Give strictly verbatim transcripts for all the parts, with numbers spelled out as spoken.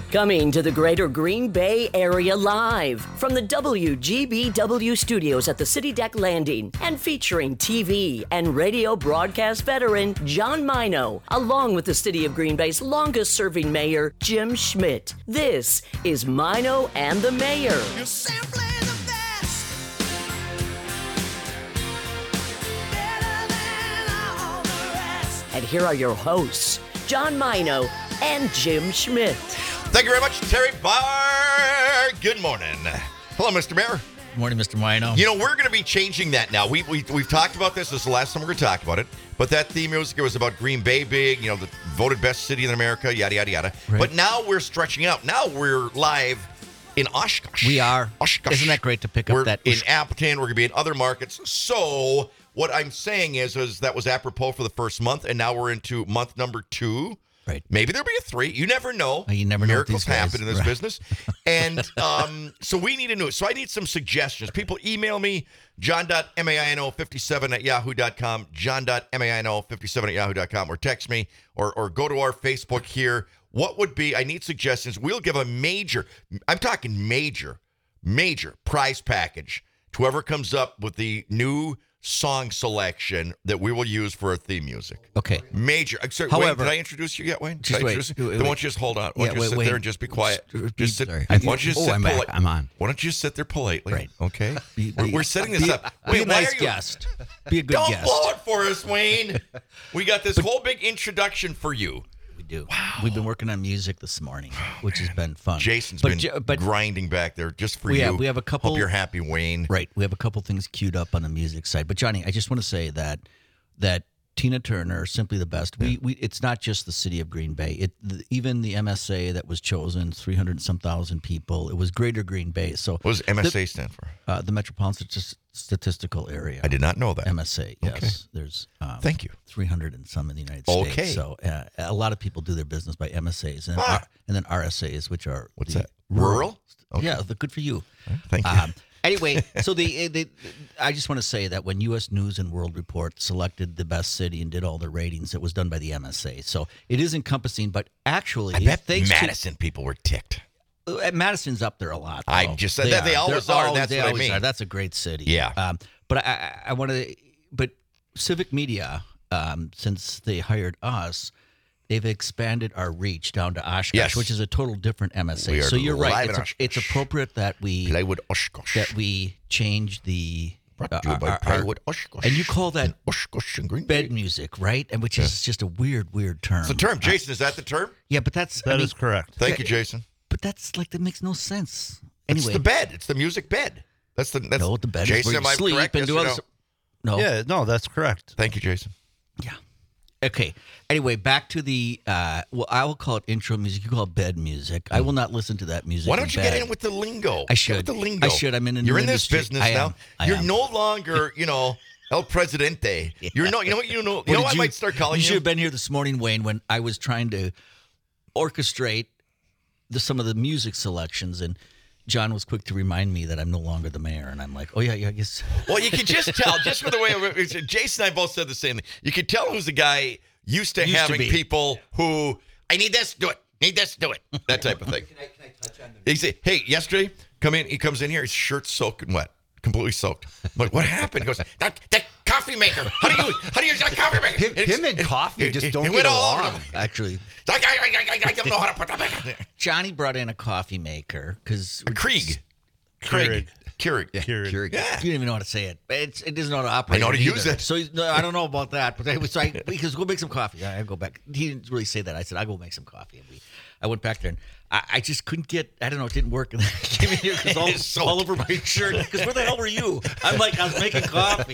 Coming to the greater Green Bay area live from the W G B W studios at the City Deck Landing and featuring T V and radio broadcast veteran John Mino, along with the City of Green Bay's longest serving mayor, Jim Schmidt. This is Mino and the Mayor. You're simply the best. Better than all the rest. And here are your hosts, John Mino and Jim Schmidt. Thank you very much, Terry Barr. Good morning. Hello, Mister Mayor. Good morning, Mister Mino. You know, we're going to be changing that now. We, we, we've talked about this. This is the last time we're going to talk about it. But that theme music, it was about Green Bay big, you know, the voted best city in America, yada, yada, yada. Right. But now we're stretching out. Now we're live in Oshkosh. We are. Oshkosh. Isn't that great to pick up we're that? in Appleton. We're going to be in other markets. So what I'm saying is, is that was apropos for the first month, and now we're into month number two. Right. Maybe there'll be a three. You never know. You never know. Miracles with these guys. happen in this Right. business. And um, so we need a new. So I need some suggestions. People email me, john.maino fifty-seven at yahoo dot com, john.maino fifty-seven at yahoo dot com, or text me, or, or go to our Facebook here. What would be, I need suggestions. We'll give a major, I'm talking major, major prize package to whoever comes up with the new song selection that we will use for our theme music. Okay. Major. I'm sorry, However- Wayne, did I introduce you yet, Wayne? Did Just I wait. introduce you? Wait, Then why don't you just hold on? Why Yeah, don't you wait, sit wait. there and just be quiet? Just- Just sit. sorry. Why don't you just Oh, sit I'm back. polite- I'm on. Why don't you just sit there politely? Right. Okay. Be- we're, we're setting this be, up. Be Wait, a why nice are you- guest. Be a good Don't guest. blow it for us, Wayne. We got this whole big introduction for you. We do. Wow. We've been working on music this morning, which has been fun. Jason's but, been J- but grinding back there just for we you. have- we have a couple- Hope you're happy, Wayne. Right. We have a couple things queued up on the music side. But Johnny, I just want to say that that Tina Turner, Simply the Best. We, we it's not just the city of Green Bay. It the, even the M S A that was chosen, three hundred and some thousand people. It was Greater Green Bay. So What does M S A the, stand for? uh, the Metropolitan St- Statistical Area. I did not know that. M S A. Yes. Okay. There's um, Thank you. three hundred and some in the United Okay. States. So uh, a lot of people do their business by M S As and, Ah. R- and then R S As, which are What's the that? Rural? Okay. Yeah, the, good for you. Thank you. Um, anyway, so the, the I just want to say that when U S News and World Report selected the best city and did all the ratings, it was done by the M S A. So it is encompassing, but actually, I bet thanks Madison people were ticked. to uh, Madison's up there a lot. I though. just said that they always They're are, always- that's they what I always mean. are. That's a great city. Yeah. Um, but I, I, I want to. But Civic Media, um, since they hired us, they've expanded our reach down to Oshkosh, Yes. which is a total different M S A. We are So you're live right. in It's, a, Oshkosh. it's appropriate that we Plywood Oshkosh. that we change the. Brought uh, to you by our- our- Plywood Oshkosh. and you call that Oshkosh and Green Bay. bed music, right? And which is just a weird, weird term. It's a term. Jason, is that the term? Yeah, but that's That I is mean, correct. Thank you, Jason. But that's like that makes no sense. It's Anyway, the bed. It's the music bed. That's the that's no, the bed Jason, is where you am I sleep correct? and Yes do or other. no? s- No. Yeah, no, that's correct. Thank you, Jason. Yeah. Okay. Anyway, back to the uh well, I will call it intro music. You call it bed music. I will not listen to that music. Why don't you bed. get in with the lingo? I Get should. with the lingo. I should. I'm in a You're new in this industry. business I now. am. I You're am. no longer, you know, El Presidente. You're no. You know what? You know. You What know did what I might start calling you? you. should have been here this morning, Wayne, when I was trying to orchestrate the, some of the music selections, and John was quick to remind me that I'm no longer the mayor, and I'm like, oh yeah, yeah, I guess. Well, you can just tell, just from the way it- Jason and I both said the same thing. You can tell who's the guy used to Used to having be. people who, I need this, do it. Need this, do it. That type of thing. Can I, can I touch on the... He say, hey, yesterday, come in. He comes in here, his shirt's soaking wet, completely soaked. I'm like, what happened? He goes, that, that coffee maker. How do you, how do you use that coffee maker? Him, him and coffee just don't it get went all along. over. Actually, I, I, I, I, I don't know how to put that back in there. Johnny brought in a coffee maker because Krieg. Krieg. Keurig. Keurig. Keurig. Yeah. You don't even know how to say it. It's, it doesn't know how to operate. I know how to either. use it. So he's, no, I don't know about that. But anyway, so I, because go make some coffee. I, I go back. He didn't really say that. I said I go make some coffee. And we, I went back there and I, I just couldn't get. I don't know. It didn't work. And then I came in here because all, It's soaked. all over my shirt. Because where the hell were you? I'm like I was making coffee.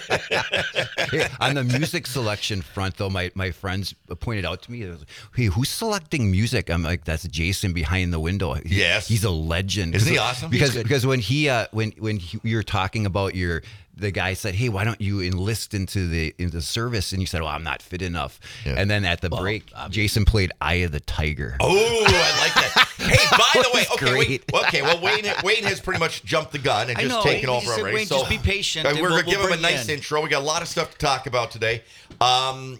Hey, on the music selection front, though, my, my friends pointed out to me, they was like, hey, who's selecting music? I'm like, that's Jason behind the window. He- Yes. He's a legend. Isn't he awesome? Because He's good. because when he uh, when when he, you were talking about your the guy said, hey, why don't you enlist into the into the service? And you said, well, I'm not fit enough. Yeah. And then at the Well, break, I mean- Jason played Eye of the Tiger. Oh, I like that. Hey, by the way, That was okay, wait, great. well, okay, well, Wayne, Wayne has pretty much jumped the gun and I just know. taken He over said, already. Wayne, so just be patient uh, and we're we'll- gonna give we'll him a bring you nice in. intro. We got a lot of stuff to talk about today. Um,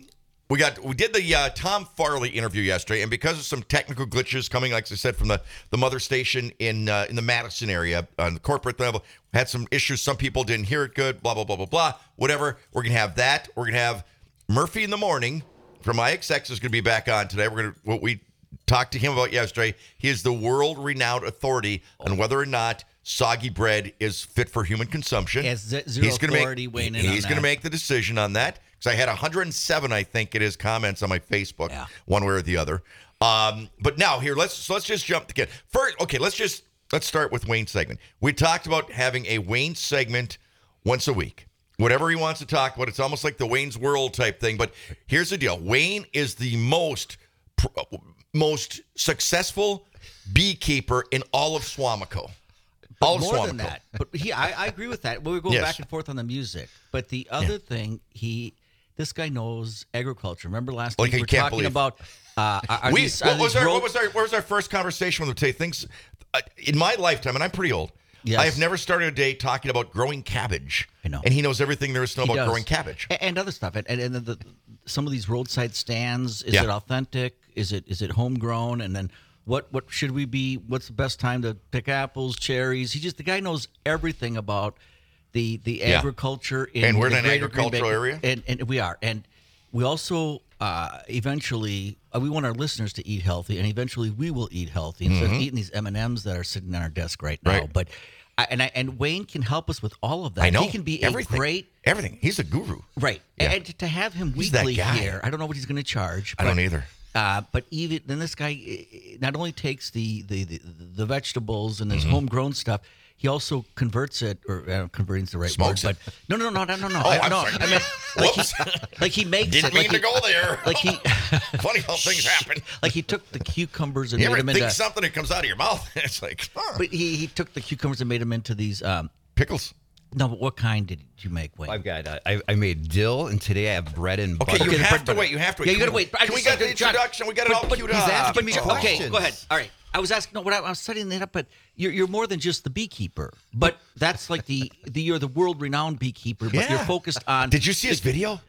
we got we did the uh, Tom Farley interview yesterday, and because of some technical glitches coming, like I said, from the, the mother station in uh, in the Madison area on the corporate level, had some issues. Some people didn't hear it good. Blah blah blah blah blah. Whatever. We're gonna have that. We're gonna have Murphy in the morning from I X X is gonna be back on today. We're gonna what we talked to him about yesterday. He is the world renowned authority on whether or not soggy bread is fit for human consumption. He has ze- zero he's gonna authority make, weighing in He's on going to that. make the decision on that because I had one hundred seven, I think it is, comments on my Facebook, Yeah. one way or the other. Um, but now here, let's so let's just jump again. First, okay, let's just let's start with Wayne's segment. We talked about having a Wayne segment once a week. Whatever he wants to talk about, it's almost like the Wayne's World type thing. But here's the deal: Wayne is the most pr- most successful beekeeper in all of Swamico. All of More Swamico. than that, but he, I, I agree with that. We go Yes. back and forth on the music, but the other thing, he, this guy knows agriculture. Remember last Like, week I we were can't talking believe- about uh, are We, these, what, are was these our, road- what was our what was our first conversation with him today? Things uh, in my lifetime, and I'm pretty old. Yes. I have never started a day talking about growing cabbage. I know. and he knows everything there is to know He about does. growing cabbage. A- and other stuff, and and, and the, the, some of these roadside stands. Is Yeah. it authentic? Is it is it homegrown? And then what what should we be? What's the best time to pick apples, cherries? He just the guy knows everything about the the Yeah. agriculture. In And we're in the an greater Green Bay- agricultural area? and and we are, and we also uh, eventually uh, we want our listeners to eat healthy, and eventually we will eat healthy instead of eating these M and M's that are sitting on our desk right now. Mm-hmm. Right. But I, and I, and Wayne can help us with all of that. I know He can be everything. a great. everything. He's a guru. Right. Yeah. And to have him He's that weekly guy. here, I don't know what he's going to charge. I but, don't either. Uh, but even then, this guy eh, not only takes the the, the, the vegetables and his Mm-hmm. homegrown stuff, he also converts it, or uh, converting's the right Smokes word. it. But no, no, no, no, no, no. Oh, I, I'm no, sorry. I mean, like he, Whoops. like he makes Didn't it. mean like to he, go there. Like he, Funny how things happen. like he took the cucumbers and You made ever them think into. something that comes out of your mouth? It's like huh. But he, he took the cucumbers and made them into these. Um, pickles. no, but what kind did you make, Wayne? I've got uh, I, I made dill, and today I have bread and Okay, butter. you Okay, the have bread to butter. wait. You have to wait. Yeah, you Can gotta we- wait. I Can we just- get the John, introduction? We got it but- all but queued he's up. asking me But- okay, questions. go ahead. All right. I was asking. No, what I, I was studying that up, but you're you're more than just the beekeeper. But that's like the, the you're the world renowned beekeeper. But Yeah. you're focused on. Did you see his video?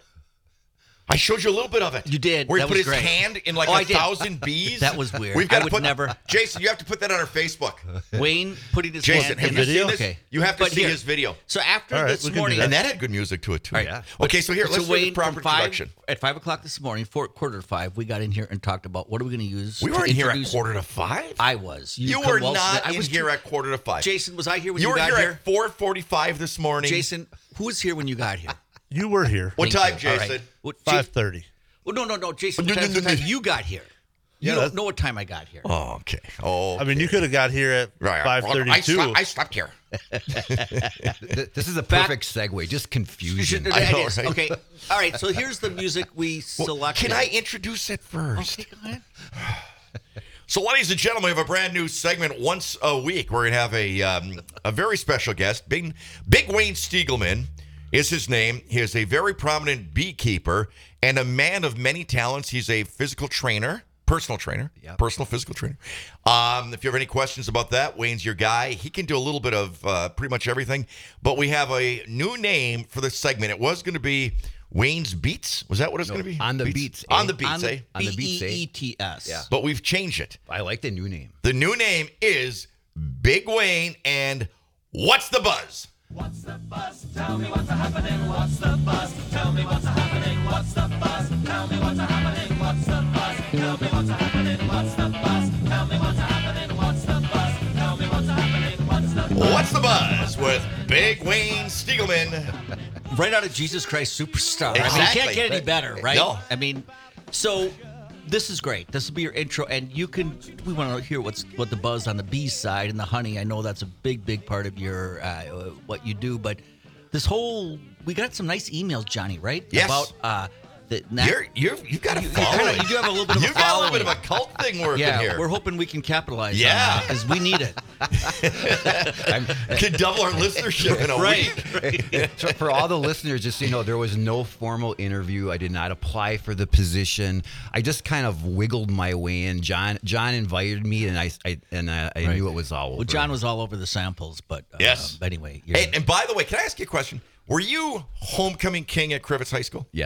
I showed you a little bit of it. You did. Where he That put was his great. hand in like Oh, a I did. thousand bees. That was weird. We've got I to would put, never- Jason, you have to put that on our Facebook. Wayne putting his Jason, hand have in you the- seen this? Okay. You have to But see here- his video. So after All right, this we can do morning, that. And that had good music to it too. All right. Yeah. Okay, so here, let's so do the Wayne, proper from five, introduction. at five o'clock this morning, four quarter to five, we got in here and talked about what are we going to use. We to weren't here at introduce- quarter to five. I was. You come were well- not I in was here too- at quarter to five. Jason, was I here when you you, were got here, here? at four forty-five this morning. Jason, who was here when you got here? You were here. what Thank time, you. All Jason? right. What, Ja- Five thirty. Well, no, no, no, Jason. No, What no, time, no, what time no. you got here? You Yeah, don't that's- know what time I got here. Oh, okay. Oh, I mean, you could have got here at right. five I thirty-two. slept, I slept here. Th- This is a Back- perfect segue, just confusion. It I know, is. right? Okay. All right. So here's the music we Well, selected. can I introduce it first? Okay, go ahead. So, ladies and gentlemen, we have a brand new segment once a week. We're going to have a um, a very special guest. Big, Big Wayne Stiegelman is his name. He is a very prominent beekeeper and a man of many talents. He's a physical trainer, personal trainer, Yep. personal physical trainer. Um, if you have any questions about that, Wayne's your guy. He can do a little bit of uh, pretty much everything. But we have a new name for this segment. It was going to be Wayne's Beats. Was that what it's No, going to be? On the Beats, eh? On the Beats, On eh? On the B beats, eh? E E T S. Yeah. But we've changed it. I like the new name. The new name is Big Wayne and What's the Buzz? What's the buzz? Tell me what's happening. What's the buzz? Tell me what's happening. What's the buzz? Tell me what's happening. What's the buzz? Tell me what's happening. What's the buzz? Tell me what's happening. What's the buzz? Tell me what's happening. What's the buzz? What's the Buzz with Big Wayne Stiegelman. Right out of Jesus Christ Superstar. I mean, Exactly. you can't get any better, right? No. I mean, so this is great. This will be your intro, and you can. We want to hear what's what the buzz on the bee side and the honey. I know that's a big, big part of your uh, what you do, but this whole we got some nice emails, Johnny, right? Yes. About uh, the na- You're, you're, you've got a You- you following. kinda- you do have a little bit of a You've got a little bit of a following. cult thing working yeah, here. we're hoping we can capitalize. Yeah. because we need it. Could double our listenership in a week. So for all the listeners, just so you know, there was no formal interview. I did not apply for the position. I just kind of wiggled my way in. John John invited me, and I, I and I, I Right. knew it was all over. Well, John was all over the samples, but uh, Yes. But anyway, you're, Hey, and by the way, can I ask you a question? Were you homecoming king at Crivets High School? Yes.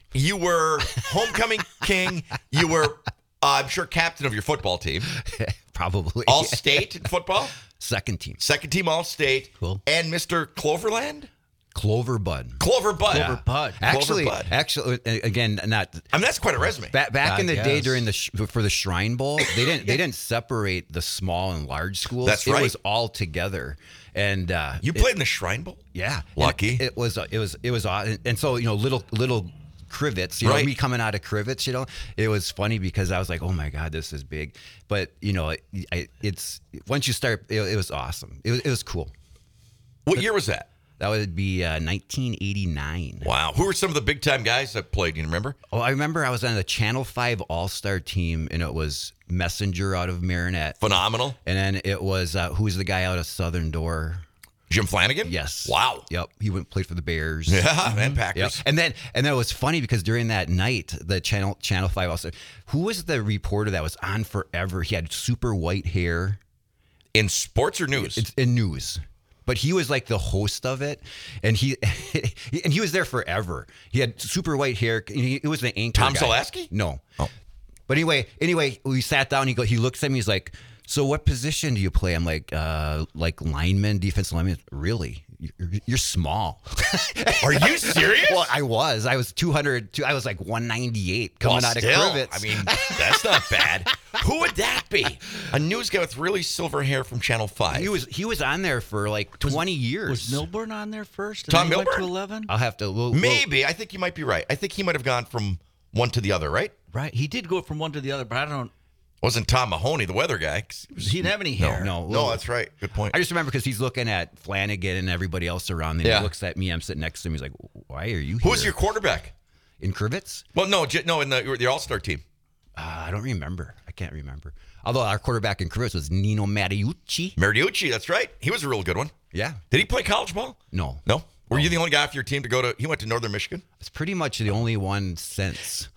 You were homecoming king. You were, uh, I'm sure, captain of your football team. Probably. All state in football. Second team. Second team all state. Cool. And Mister Cloverland? Clover Bud. Clover Bud. Clover Bud. Actually, Bud. actually, uh, again, not I mean, that's quite a resume. back back I in the day guess. during the sh- for the Shrine Bowl. They didn't they didn't separate the small and large schools. That's it right. was all together. And uh, You it- played in the Shrine Bowl? yeah, Lucky. And It, it was uh, it was it was aw- and so you know little little crivets, you know Right. me coming out of crivets, you know it was funny because I was like, oh my god, this is big. But you know it, I, it's once you start, it, it was awesome. It was it was cool. What year was that? That would be uh, nineteen eighty-nine. Wow. Who were some of the big time guys that played? You remember? Oh, I remember I was on the Channel five All-Star team, and it was Messenger out of Marinette. Phenomenal. And then it was, uh, who's the guy out of Southern Door? Jim Flanagan? Yes. Wow. Yep. He went and played for the Bears. Yeah, and Packers. Yep. And then and then it was funny because during that night, the Channel Channel five also, who was the reporter that was on forever? He had super white hair. In sports or news? It's in news. But he was like the host of it, and he and he was there forever. He had super white hair. He, it was the anchor. Tom guy. Zaleski? No. Oh. But anyway, anyway, we sat down. He go. He looks at me. He's like, "So what position do you play?" I'm like, uh, "Like lineman, defensive lineman." Really? You're, you're small. Are you serious? Well, I was. I was two hundred. I was like one ninety-eight coming Well, out still, of crivets. I mean, that's not bad. Who would that be? A news guy with really silver hair from Channel five. he was he was on there for like twenty years. Was Milburn on there first? And Tom then he went Milburn? to eleven? I'll have to. We'll, we'll- Maybe. I think you might be right. I think he might have gone from one to the other, right? Right. He did go from one to the other, but I don't. Wasn't Tom Mahoney, the weather guy? 'Cause he was- He didn't have any hair. no, No, we'll- that's right. Good point. I just remember because he's looking at Flanagan and everybody else around. And Yeah. he looks at me. I'm sitting next to him. He's like, "Why are you here?" Who was your quarterback? in crivets? Well, no, j- no, in the, the All-Star team. Uh, I don't remember. I can't remember. Although our quarterback in crivets was Nino Mariucci. Mariucci, that's right. He was a real good one. Yeah. Did he play college ball? No. No? Were you the only guy off your team to go to, he went to Northern Michigan? It's pretty much the only one since.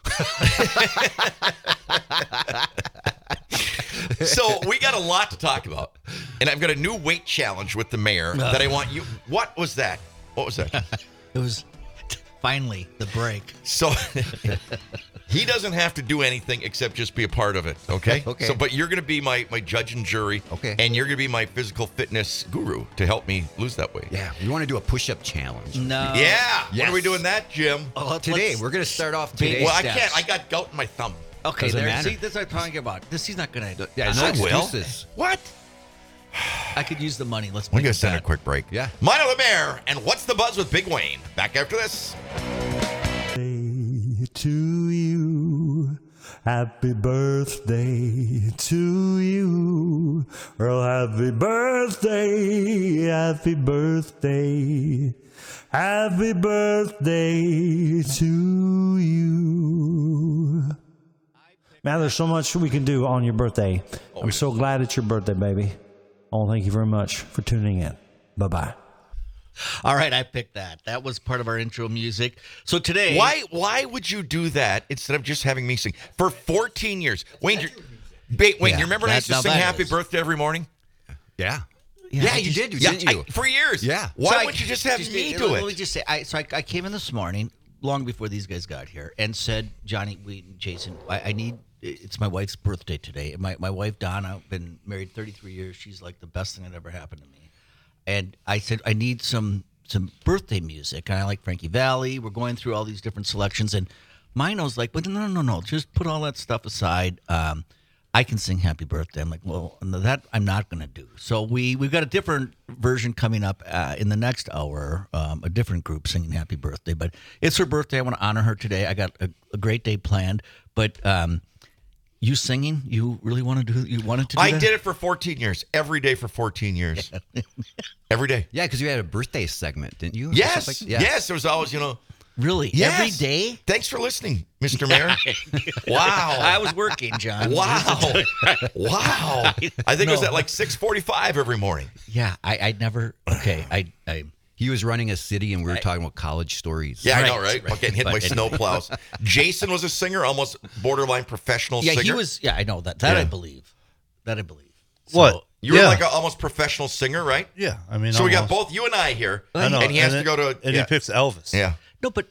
So we got a lot to talk about. And I've got a new weight challenge with the mayor that I want you, what was that? What was that? It was finally the break. So he doesn't have to do anything except just be a part of it, okay? Okay. So, but you're going to be my, my judge and jury. Okay. And you're going to be my physical fitness guru to help me lose that weight. Yeah. We want to do a push-up challenge. No. Yeah. When are we Yes. doing that, Jim? Oh, let's- Today, let's- we're going to start off Big today. Well, I steps. can't. I got gout in my thumb. Okay, Doesn't there. matter. See, that's what I'm talking about. This he's not gonna. Yeah, no I will. excuses. What? I could use the money. Let's We're make going it to send a bet. quick break. Yeah. Mino the Mayor and What's the Buzz with Big Wayne. Back after this. To you, happy birthday to you. Well, happy birthday, happy birthday, happy birthday to you. Man, there's so much we can do on your birthday. I'm so glad it's your birthday, baby. Oh, thank you very much for tuning in. Bye-bye. All right, I picked that. That was part of our intro music. So today, Why Why would you do that instead of just having me sing? For fourteen years. Wayne, you're, ba- Wayne Yeah, you remember I that- used to now sing that Happy is- Birthday every morning? Yeah. Yeah, Yeah, I you just- did, Yeah, didn't you? I- for years. Yeah. Why So I- wouldn't you just have just- me let- do Let me it? just say, I, so I, I came in this morning, long before these guys got here, and said, Johnny, we, Jason, I, I need. It's my wife's birthday today. My my wife Donna, been married thirty-three years. She's like the best thing that ever happened to me. And I said, I need some some birthday music. And I like Frankie Valli. We're going through all these different selections, and Mino's like, but no, no, no, just put all that stuff aside. Um, I can sing Happy Birthday. I'm like, well, no, that I'm not going to do. So we, we've got a different version coming up uh, in the next hour, um, a different group singing Happy Birthday. But it's her birthday. I want to honor her today. I got a, a great day planned. But um, you singing, you really want to do, you wanted to do I that? did it for fourteen years. Every day for fourteen years. Every day. Yeah, because you had a birthday segment, didn't you? Or Yes. something like- yeah. Yes. There was always, you know. Really? Yes. Every day? Thanks for listening, Mister Mayor. Wow. I was working, John. Wow. Wow. I think it was No. at like six forty-five every morning. Yeah, I, I never, okay, I, I, He was running a city, and we were talking about college stories. Yeah, I know, Right, right? right. Getting hit by But- snowplows. Jason was a singer, almost borderline professional yeah, singer. he was, yeah, I know that. That I Yeah. believe. That I believe. What? You were Yeah. like an almost professional singer, right? Yeah, I mean, So we got almost. both you and I here, I know, and he has and to it- go to and yeah. he picks Elvis. yeah. No, but but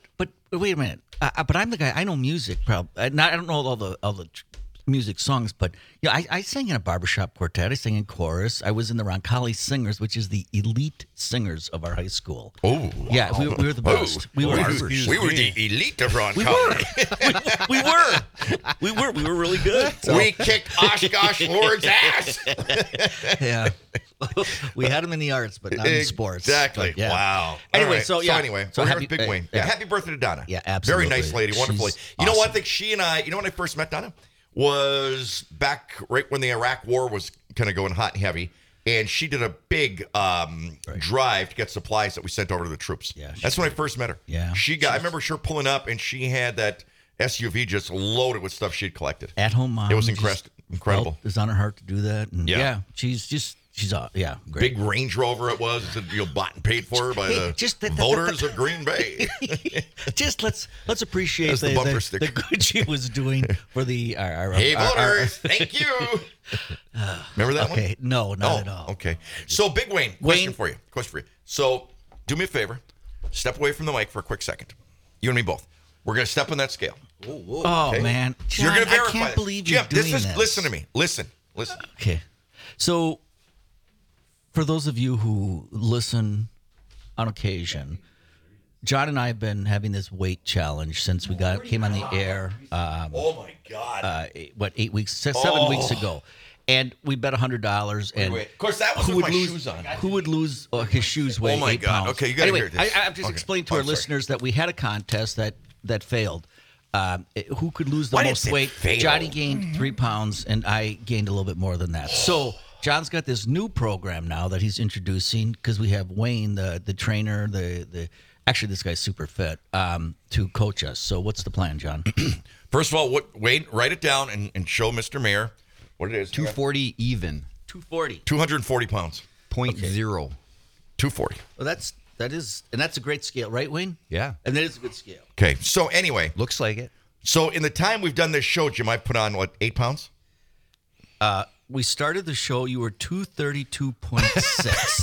wait a minute. Uh, but I'm the guy. I know music. Probably not. I don't know all the all the tr- music songs, but yeah, I, I sang in a barbershop quartet. I sang in chorus. I was in the Roncalli Singers, which is the elite singers of our high school. Oh, yeah, we, we were the best. Oh, we were. we, we were the elite of Ron We Colley. were. we, we were. We were. We were really good. So. We kicked Oshkosh Lord's ass. Yeah. We had them in the arts, but not in sports. Exactly. But, yeah. Wow. Anyway, All right. so yeah. So anyway, So we're happy- here with Big uh, Wayne. yeah. Yeah. Happy birthday to Donna. Yeah, absolutely. Very nice lady. Wonderful. She's lady. You know awesome. one thing? She and I. You know when I first met Donna was back right when the Iraq War was kind of going hot and heavy. And she did a big um, Right. drive to get supplies that we sent over to the troops. Yeah, she That's when I first met her. Yeah. She got. I remember her pulling up, and she had that S U V just loaded with stuff she'd collected. At home mom. It was just increst- incredible. felt It's on her heart to do that. And Yeah. yeah. She's just, she's, uh, yeah, great. Big Range Rover it was. It's, you know, bought and paid for by Hey, the just the- the- voters of Green Bay. Just let's let's appreciate That's the the, bumper the, sticker. the good she was doing for the our, our, Hey, our- our- voters, thank you. Remember that okay, one? no, not Oh, at all. okay. So, Big Wayne, question Wayne- for you. Question for you. So, do me a favor. Step away from the mic for a quick second. You and me both. We're going to step on that scale. Oh Okay? man, John, You're going to verify I can't this. believe Jim, you're doing this is, this. Listen to me. Listen. Listen. Okay, so for those of you who listen on occasion, John and I have been having this weight challenge since we got came on the air. Um, Oh, my God. uh, eight- what eight weeks, se- seven Oh. weeks ago, and we bet a hundred dollars. And wait. Of course, that was who with would my lose? shoes on. Who would lose? Uh, his shoes weigh Oh, my eight God. pounds. Okay, you gotta anyway, hear this. I, I've just Okay. explained to Oh, our I'm sorry. listeners that we had a contest that that failed. Um, it- who could lose the Why did it most say weight? failed? Johnny gained three pounds, and I gained a little bit more than that. So John's got this new program now that he's introducing because we have Wayne, the the trainer, the the actually this guy's super fit, um, to coach us. So what's the plan, John? First of all, what, Wayne, write it down and, and show Mister Mayor what it is. two forty even, Two forty. two hundred forty pounds. point zero. two forty. Well, that's that is, and that's a great scale, right, Wayne? Yeah. And that is a good scale. Okay. So, anyway, Looks like it. so in the time we've done this show, Jim, I put on, what, eight pounds? Uh, we started the show. You were two thirty two point six,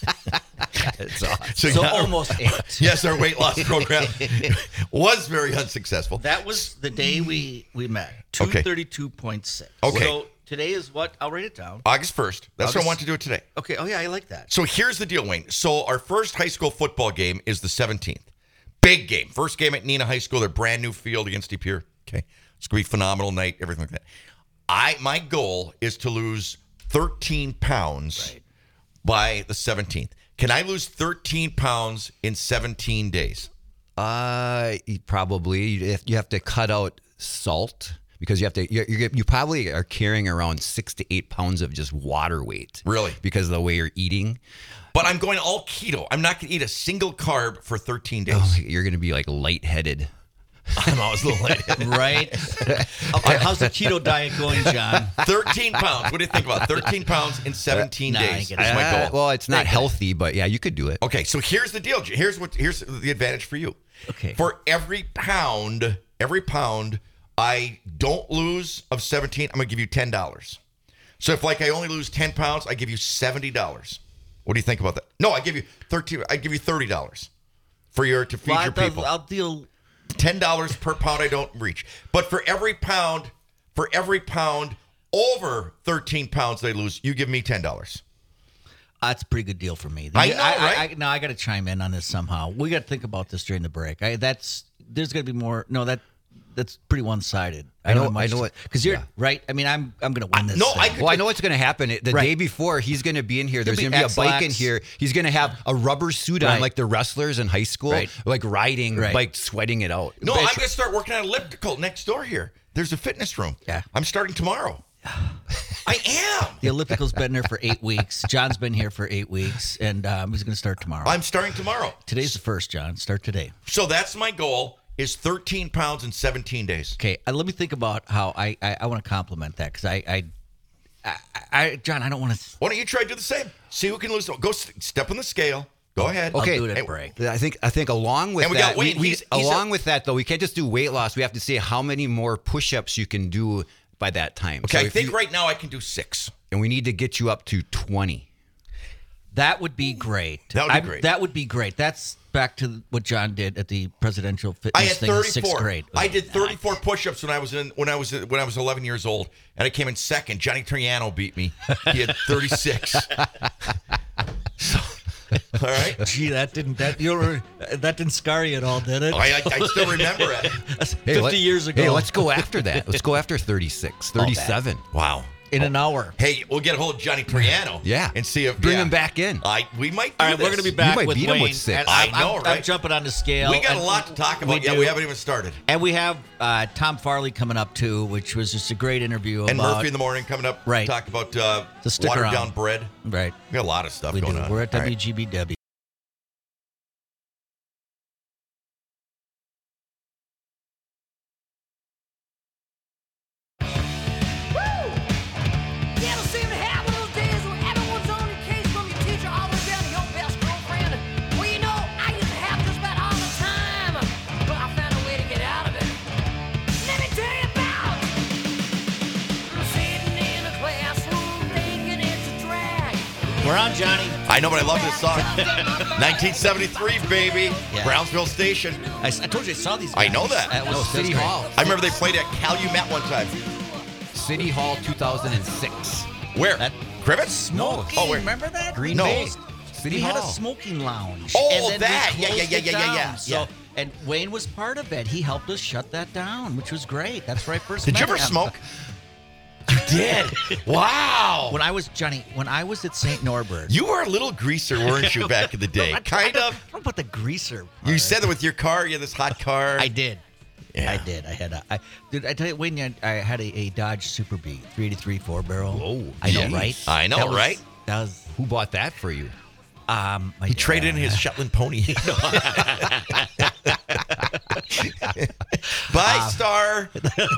It's awesome. so yeah, almost eight. Yes, our weight loss program was very unsuccessful. That was the day we we met. Okay. Two thirty two point six. Okay. So today is what? I'll write it down. August first. That's what I August- want to do it today. Okay. Oh yeah, I like that. So here's the deal, Wayne. So our first high school football game is the seventeenth. Big game. First game at Neenah High School, their brand new field against De Pere. Okay. It's going to be a phenomenal night, everything like that. I My goal is to lose thirteen pounds Right. by the seventeenth. Can I lose thirteen pounds in seventeen days? Uh, you probably you have, you have to cut out salt because you have to. You you you probably are carrying around six to eight pounds of just water weight. Really? Because of the way you're eating. But I'm going all keto. I'm not going to eat a single carb for thirteen days. Oh, you're going to be like lightheaded. I'm always a little late. Right. Okay. How's the keto diet going, John? thirteen pounds. What do you think about thirteen pounds in seventeen Nah, I days? get That's it. my Uh, goal. well, it's not healthy, but yeah, you could do it. Okay, so here's the deal. Here's what here's the advantage for you. Okay. For every pound, every pound I don't lose of seventeen, I'm gonna give you ten dollars. So if like I only lose ten pounds, I give you seventy dollars. What do you think about that? No, I give you thirteen. I give you thirty dollars for your to feed Well, your I'll- people. I'll deal. ten dollars per pound I don't reach. But for every pound, for every pound over thirteen pounds they lose, you give me ten dollars. That's a pretty good deal for me. I know, I, right? I, now I got to chime in on this somehow. We got to think about this during the break. I, that's there's going to be more. No, that that's pretty one sided. I know- I know it- because you're yeah. right. I mean, I'm I'm going to win this. no, thing. I could- Well, I know what's going to happen. The Right. day before, he's going to be in here. There's be going to be a bike in X-Lax. here. He's going to have a rubber suit on, Right. like the wrestlers in high school, Right. like riding, Right. like sweating it out. No, Bet I'm you- going to start working on elliptical next door here. There's a fitness room. Yeah. I'm starting tomorrow. I am. The elliptical's been there for eight weeks. John's been here for eight weeks, and um, he's going to start tomorrow. I'm starting tomorrow. Today's the first, John. Start today. So that's my goal is thirteen pounds in seventeen days. Okay, uh, let me think about how I I, I want to compliment that because I, I I I John, I don't want to. Why don't you try to do the same? See who can lose. Go s- step on the scale. Go ahead. I'll Okay. do it at And- break. I think I think along with And we that, got Wayne. we, He's- he's along a- with that though, we can't just do weight loss. We have to see how many more push-ups you can do by that time. Okay, So I if think you- right now I can do six. and we need to get you up to twenty. That would be great. That would be I'm- great. That would be great. That's back to what John did at the presidential fitness I had thing in thirty-four. sixth grade. I did thirty-four push-ups when I was in when I was when I was eleven years old, and I came in second. Johnny Triano beat me. He had thirty-six. So, all right. Gee, that didn't that you were, that didn't scar you at all, did it? I, I, I still remember it. Hey, Fifty let- years ago. Hey, let's go after that. Let's go after thirty-six, thirty-seven. Wow. in an hour. Hey, we'll get a hold of Johnny Triano. Yeah. And see if Bring yeah. him back in. I we might. Do All right, this. we're going to be back might with beat him Wayne. with six. and I I'm- know, I'm, right? I'm jumping on the scale. We got and a lot to talk about. we yeah, do. we haven't even started. And we have uh, Tom Farley coming up too, which was just a great interview. And about, Murphy in the morning coming up. Right. Talk about uh, So stick watered around. down bread. Right. We got a lot of stuff We going do. on. We're at All right. W G B W. You ever seem to have those days when everyone's on your case from your teacher all the way down to your best girlfriend? Well, you know, I used to have just about all the time, but I found a way to get out of it. Let me tell you about I'm sitting in a classroom thinking it's a drag. We're on, Johnny. I know, but I love this song. nineteen seventy-three, baby. Yeah. Brownsville Station. I, s- I told you I saw these guys. I know that. That was No, that's City great. Hall. I remember they played at Calumet one time. City Hall two thousand six. Where? That- Crivets? Smoking. Oh, where? Remember that? Green No. Bay. City we Hall. had a smoking lounge. Oh, and then that. we Yeah, yeah, closed yeah, it yeah, yeah, yeah. down. So, Yeah. and Wayne was part of it. He helped us shut that down, which was great. That's where I first Did met you ever him. smoke? You did. Wow. When I was, Johnny, when I was at Saint Norbert. You were a little greaser, weren't you, back in the day? I- I Kind don't- of. I don't know about the greaser. You part. said that with your car. You had this hot car. I did. Yeah. I did. I had a. I did. I tell you, Wayne, I, I had a, a Dodge Super Bee, three eighty-three four barrel. Whoa. I know, Jeez. right? I know, That was- right? That was. Who bought that for you? Um, my He traded in dad. his Shetland pony. Bye, Star.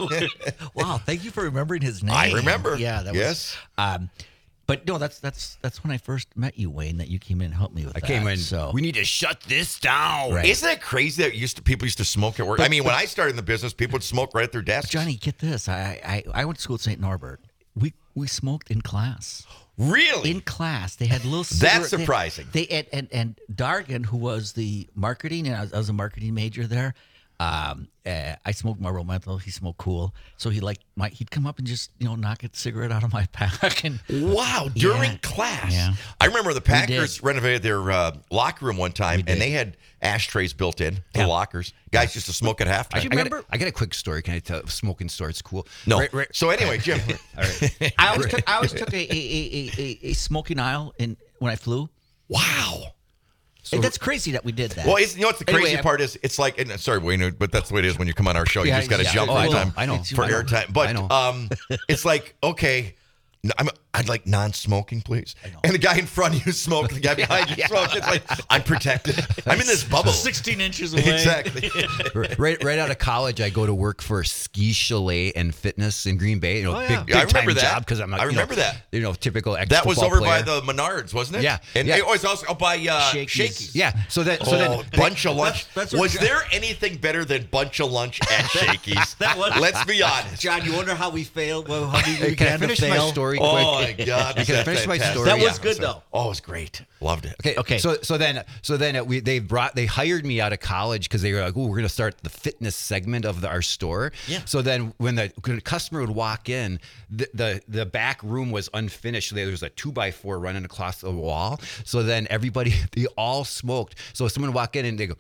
Wow, thank you for remembering his name. I remember. Yeah, that Yes. was. Um, but no, that's that's that's when I first met you, Wayne. That you came in and helped me with I that. came in. So We need to shut this down. Right. Isn't it crazy that used to people used to smoke at work? I mean, when I started in the business, people would smoke right at their desks. Johnny, get this. I, I I went to school at Saint Norbert. We we smoked in class. Really? In class, they had little. That's cigarette- they- surprising. They, and, and and Dargan, who was the marketing, and I was, I was a marketing major there. Um, uh, I smoked Marlboro Menthol. He smoked Cool. So he like my he'd come up and just you know knock a cigarette out of my pack and. Wow, during Yeah. class. Yeah. I remember the Packers did. renovated their uh, locker room one time, and they had ashtrays built in for Yeah. lockers. Guys used to smoke at halftime. I, I, got, remember- I got a quick story. Can I tell? Smoking story. It's cool. no. Right, right. So anyway, Jim. All right. I always took I always took a a, a, a, a smoking aisle in when I flew. Wow. And that's crazy that we did that. Well, it's, you know what the Anyway, crazy I- part is? It's like, and sorry, Wayne, but that's the way it is when you come on our show. You Yeah, just got to yeah. jump Oh, I every know, time I know. for I know. airtime. But I know. um, it's like, okay, n- I'm, I'd like non-smoking, please. And the guy in front of you smoked. The guy behind you smoked. It's like, I'm protected. I'm in this bubble. sixteen inches away. Exactly. right, right out of college, I go to work for Ski Chalet and Fitness in Green Bay. You know, Oh, yeah. big, Yeah, big I remember time that. job because I'm like, I you know, remember that. You know, typical ex That was over player. by the Menards, wasn't it? Yeah. And Yeah. it was also oh, by uh, Shakey's. Shakey's. Yeah. So that, so Oh, then, bunch of lunch. that's- that's what was John- there anything better than bunch of lunch at Shakey's? That was- Let's be honest. John, you wonder how we failed? Well, how we Hey, can I began to finish my fail? story Oh quick? my God! Can I finish my Fantastic. story? That was Yeah. good, though. Oh, it was great. Loved it. Okay. Okay. So so then so then it, we they brought they hired me out of college because they were like, oh, we're going to start the fitness segment of the, our store. Yeah. So then when the, when the customer would walk in, the, the the back room was unfinished. There was a two by four running across the wall. So then everybody they all smoked. So someone would walk in and they go.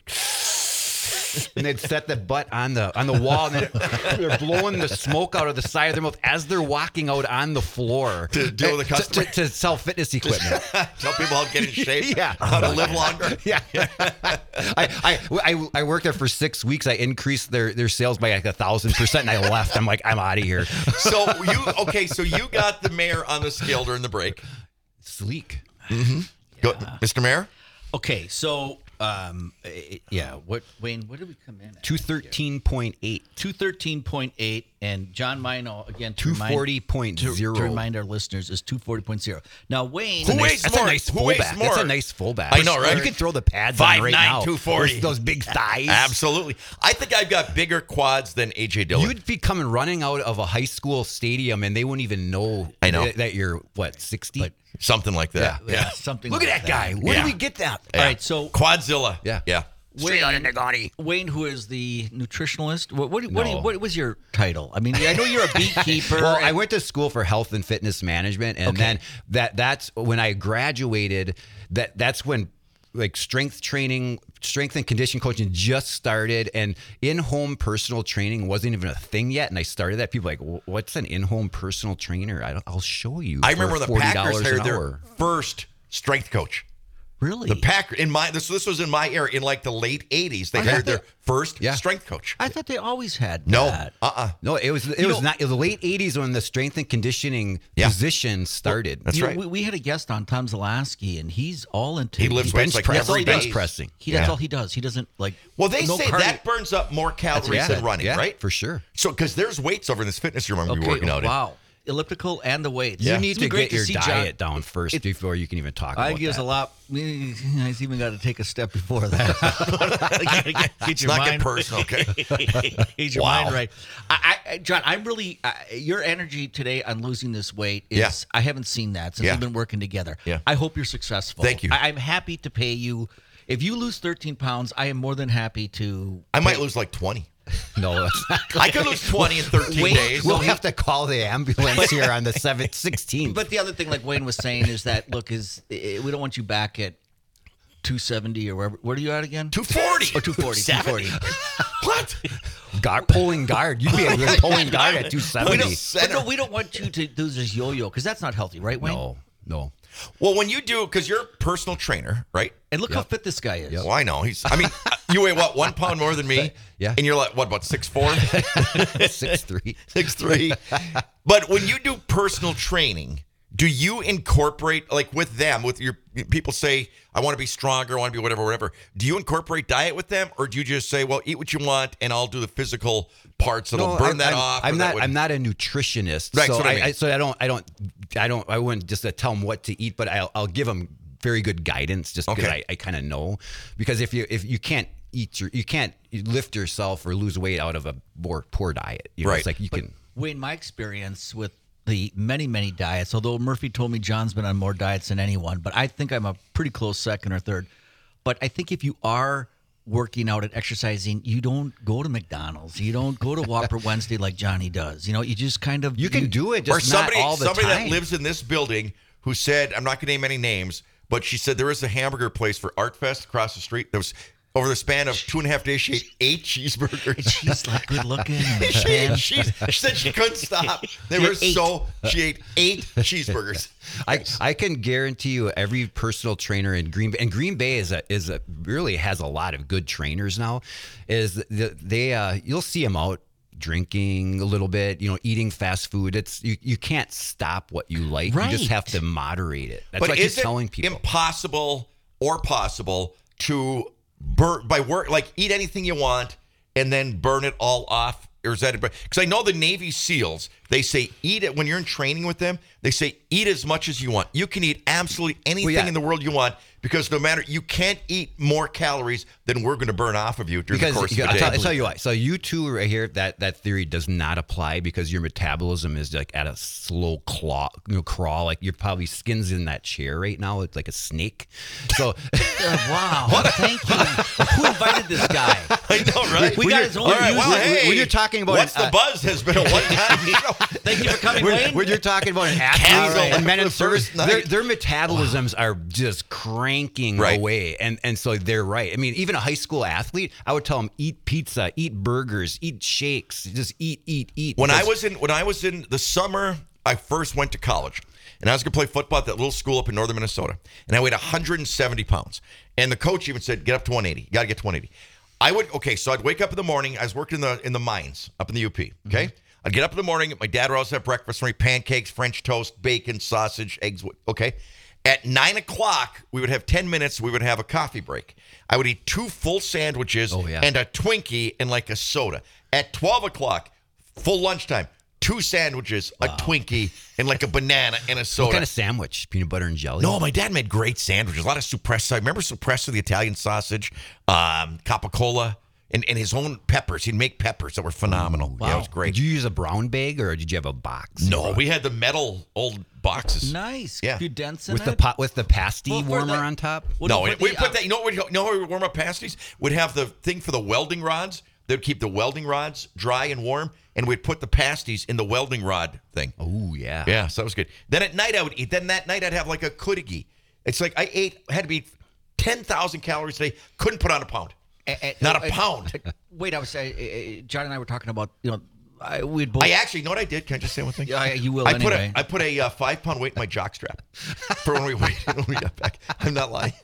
And they'd set the butt on the on the wall, and then they're blowing the smoke out of the side of their mouth as they're walking out on the floor To deal with the Uh, to- customer. to, to sell fitness equipment. Tell people how to get in shape. Yeah. How to live longer. Yeah, I, I I I worked there for six weeks. I increased their their sales by like a thousand percent, and I left. I'm like, I'm out of here. So you okay? So you got the mayor on the scale during the break. Sleek. Go, Mister Mayor. Okay, so um, eh, yeah, what Wayne? What did we come in at? Two thirteen point eight. Two thirteen point eight. and John Mino again. to two remind- forty point To, zero. to remind our listeners is two forty point zero. Now Wayne, Who Nice- weighs that's more? a nice Who weighs fullback. more? That's a nice fullback. I know, right? You can throw the pads on five right nine, now. two forty. Those, those big thighs. Absolutely. I think I've got bigger quads than A J Dillon. You'd be coming running out of a high school stadium, and they wouldn't even know. I know. that, that you're what sixty. Something like that. Yeah. Yeah. something. Look at like that guy. Where Yeah. did we get that? All right, so Quadzilla. Yeah. Yeah. Wayne, Wayne, who is the nutritionalist? What what, what, No. what was your title? I mean, I know you're a beekeeper. Well, and- I went to school for health and fitness management, and Okay. then that that's when I graduated. That that's when like strength training, strength and condition coaching just started, and in-home personal training wasn't even a thing yet. And I started that. People were like, what's an in-home personal trainer? I don't, I'll show you. I for remember the forty Packers dollars hired an their hour. first strength coach. Really? The Packer in my this this was in my era in like the late eighties. They I hired thought their that- first Yeah. strength coach. I thought they always had No, that. uh, uh No, it was it You was know- not it was the late eighties when the strength and conditioning Yeah. position started. That's You know, right. we, we had a guest on, Tom Zelaski, and he's all into He lifts weights like press, every bench day. pressing. He that's Yeah. all he does. He doesn't like. Well, they no say cardio. that burns up more calories Yeah, than running, yeah, right? for sure. So, because there's weights over in this fitness room I'm going to be Okay, working out in. wow. Elliptical and the weights. You It's need been to great get your see John- diet down first It- before you can even talk I about gives that. a lot. He's even got to take a step before that. get, get Let's your not mind get personal, okay? Get your Wow. mind right. I, I, John, I'm really uh, your energy today on losing this weight is. Yeah. I haven't seen that since Yeah. we've been working together. Yeah. I hope you're successful. Thank you. I, I'm happy to pay you. If you lose thirteen pounds, I am more than happy to. I might lose like twenty. No, that's not I could lose twenty in thirteen Wait, days. We'll have to call the ambulance here on the seventh, sixteenth. But the other thing, like Wayne was saying, is that look, is eh, we don't want you back at two seventy or wherever. Where are you at again? two forty. Or two forty. two forty. What? guard, pulling guard. You'd be a good pulling guard at two We seventy. don't, but Center. no, we don't want you to do this yo-yo because that's not healthy, right, Wayne? No, no. Well, when you do, because you're a personal trainer, right? And look how fit this guy is. Well, I know. He's, I mean, you weigh what, one pound more than me? Yeah. And you're like, what, about six four? Six three. six three. But when you do personal training, do you incorporate, like with them, with your people say, I want to be stronger, I want to be whatever, whatever. Do you incorporate diet with them, or do you just say, well, eat what you want, and I'll do the physical parts that'll No, burn I'm, that I'm, off? I'm or that not. would- I'm not a nutritionist. Right, so that's what I mean. so I don't. I don't. I don't. I wouldn't just uh, tell them what to eat, but I'll, I'll give them very good guidance, just because Okay. I, I kind of know. Because if you if you can't eat your you can't lift yourself or lose weight out of a poor poor diet. You know, Right. It's like you But can. Wayne, my experience with the many, many diets, although Murphy told me John's been on more diets than anyone, but I think I'm a pretty close second or third. But I think if you are working out and exercising, you don't go to McDonald's. You don't go to Whopper Wednesday like Johnny does. You know, you just kind of You can do it, or just somebody, not all the somebody time. that lives in this building who said, I'm not going to name any names, but she said there is a hamburger place for Art Fest across the street. There was over the span of two and a half days, she ate eight cheeseburgers. She's like good looking. And she, tan. ate, she, she said she couldn't stop. They She were ate eight. so she ate eight cheeseburgers. I, I can guarantee you every personal trainer in Green Bay, and Green Bay is a is a really has a lot of good trainers now. Is the, they uh, you'll see them out drinking a little bit, you know, eating fast food. It's you you can't stop what you like. You just Right. have to moderate it. That's But what I keep is it telling people. impossible or possible to burn by work, like eat anything you want and then burn it all off? Or is that because I know the Navy SEALs, they say eat it when you're in training with them. They say eat as much as you want. You can eat absolutely anything yeah. in the world you want because no matter you can't eat more calories than we're going to burn off of you during Because the course you- of I'll, the tell, day. I'll tell you what. So you two right here, that that theory does not apply because your metabolism is like at a slow claw, you know, crawl. Like your probably skin's in that chair right now. It's like a snake. So Uh, wow. Thank you. Who invited this guy? I know, right? We When got you're- his own All right, well, when- hey, when you're talking about what's an- the uh, buzz has been a one-time show. Thank you for coming, when, Wayne. when you're talking about an athlete Cancel and men in the service, first night. their, their metabolisms are just cranking Right. away, and and so they're right. I mean, even a high school athlete, I would tell them eat pizza, eat burgers, eat shakes, just eat, eat, eat. When I because- was in when I was in the summer, I first went to college, and I was going to play football at that little school up in northern Minnesota, and I weighed one hundred seventy pounds, and the coach even said, "Get up to one eighty. You got to get to one eighty." I would okay, so I'd wake up in the morning. I was working in the in the mines up in the U P. Okay, I'd get up in the morning. My dad would always have breakfast for me: pancakes, French toast, bacon, sausage, eggs. Okay. At nine o'clock, we would have ten minutes. We would have a coffee break. I would eat two full sandwiches Oh, yeah. and a Twinkie and like a soda. At twelve o'clock, full lunchtime. Two sandwiches, a Twinkie, and like a banana and a soda. What kind of sandwich? Peanut butter and jelly? No, my dad made great sandwiches. A lot of suppressa. Remember suppressa, the Italian sausage, um, capicola, and, and his own peppers. He'd make peppers that were phenomenal. Yeah, it was great. Did you use a brown bag or did you have a box? No, we had the metal old boxes. Nice. Yeah. You dense in With it? the pot with the pasty Well, for warmer the- on top? Well, No, for we, we the, put uh, that. You know what? We, you know how we warm up pasties? We'd have the thing for the welding rods. They'd keep the welding rods dry and warm, and we'd put the pasties in the welding rod thing. Oh, yeah. Yeah, so that was good. Then at night I would eat. Then that night I'd have like a kudigi. It's like I ate, had to eat ten thousand calories a day. Couldn't put on a pound. Uh, uh, Not uh, a pound. uh, Wait, I was uh, uh, John and I were talking about, you know, I, we'd both. I actually, you know what I did? Can I just say one thing? Yeah, you will I put anyway. a, I put a uh, five pound weight in my jock strap for when we wait when we got back. I'm not lying.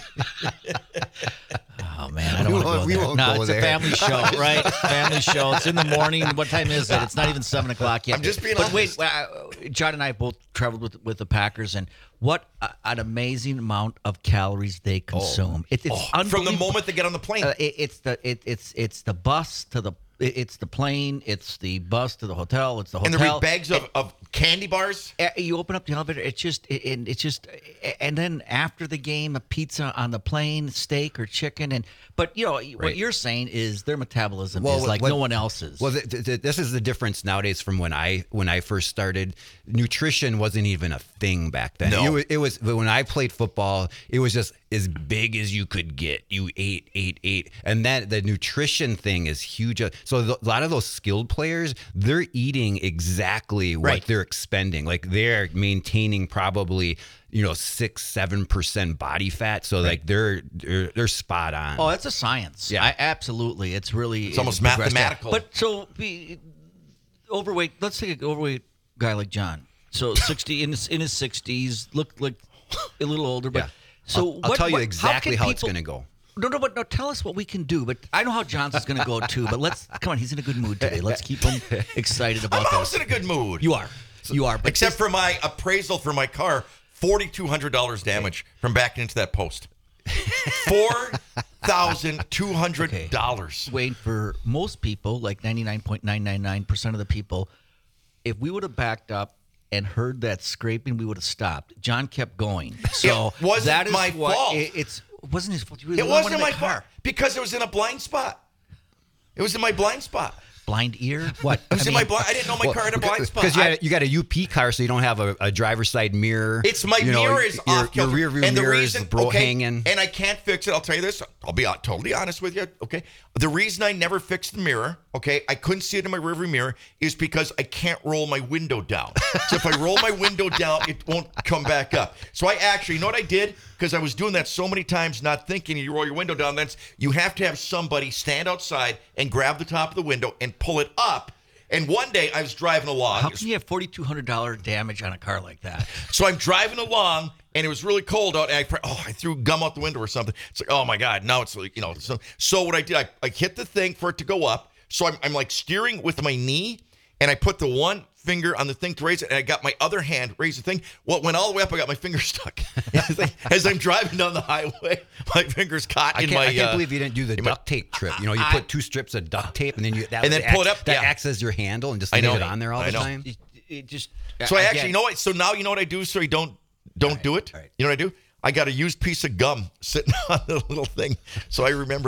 Oh man, I don't We want to won't- go we there. won't No, go it's there. a family show, right? Family show. It's in the morning. What time is it? It's not even seven o'clock yet. I'm just being But honest. wait, uh, John and I both traveled with with the Packers, and what a, an amazing amount of calories they consume. It, it's Oh, from the unbelievable. moment they get on the plane. Uh, it, it's the it, it's it's the bus to the it- it's the plane. It's the bus to the hotel. It's the and hotel. there were bags of, of candy bars. Uh, You open up the elevator. It's just, it, it- it's just, and then after the game, a pizza on the plane, steak or chicken, and but you know what Right. you're saying is their metabolism Well, is like what- no one else's. Well, th- th- this is the difference nowadays from when I when I first started. Nutrition wasn't even a thing back then. No. It was, it was but when I played football. It was just as big as you could get. You ate, ate, ate, and that the nutrition thing is huge. So the, a lot of those skilled players, they're eating exactly what Right. they're expending. Like they're maintaining probably you know six, seven percent body fat. So like they're they're, they're spot on. oh, that's a science. Yeah. I, absolutely. It's really It's almost progressed. mathematical. But so be, overweight. Let's take an overweight guy like John. So sixty in his in his sixties, look like a little older, but. Yeah. So I'll- I'll what- tell you what- exactly can how it's people- gonna go. No, no, but no. Tell us what we can do. But I know how John's is going to go too. But let's come on. He's in a good mood today. Let's keep him excited I'm about always this. in a good mood. You are, you are. But Except this- for my appraisal for my car, forty-two hundred dollars damage from backing into that post. four thousand two hundred dollars. Wayne, for most people, like ninety-nine point nine nine nine percent of the people, if we would have backed up and heard that scraping, we would have stopped. John kept going. So It wasn't that is my what, fault. It, it's wasn't his fault. You were the It one wasn't in my the car because it was in a blind spot. It was in my blind spot. Blind ear. What? It was I in mean, my blind. I didn't know my car had a blind spot. Because you, I- got- you got a U P car, so you don't have a, a driver's side mirror. It's my You know, mirror is your, off your kilter. rear view and the mirror reason, is bro okay, hanging. and I can't fix it. I'll tell you this. I'll be uh, totally honest with you. Okay, the reason I never fixed the mirror, okay, I couldn't see it in my rearview mirror, is because I can't roll my window down. So if I roll my window down, it won't come back up. So I actually, you know what I did? Because I was doing that so many times, not thinking. You roll your window down. That's you have to have somebody stand outside and grab the top of the window and pull it up. And one day I was driving along. How can you have forty-two hundred dollars damage on a car like that? So I'm driving along, and it was really cold out, and I, oh, I threw gum out the window or something. It's like, oh my God, now it's like, you know. So, so what I did, I, I hit the thing for it to go up. So I'm, I'm like steering with my knee, and I put the one finger on the thing to raise it, and I got my other hand raise the thing. Well, it went all the way up. I got my finger stuck. as, I, as I'm driving down the highway, my finger's caught I in can't, my. I can't uh, believe you didn't do the in my- duct tape trip. You know, you I- put two strips of duct tape, and then you that And then acts, pull it up, That yeah. acts as your handle, and just I leave know. it on there all I the know. time. It, it just. So I again, actually, you know what? So now you know what I do so you don't don't do it? all right. You know what I do? I got a used piece of gum sitting on the little thing. So I remember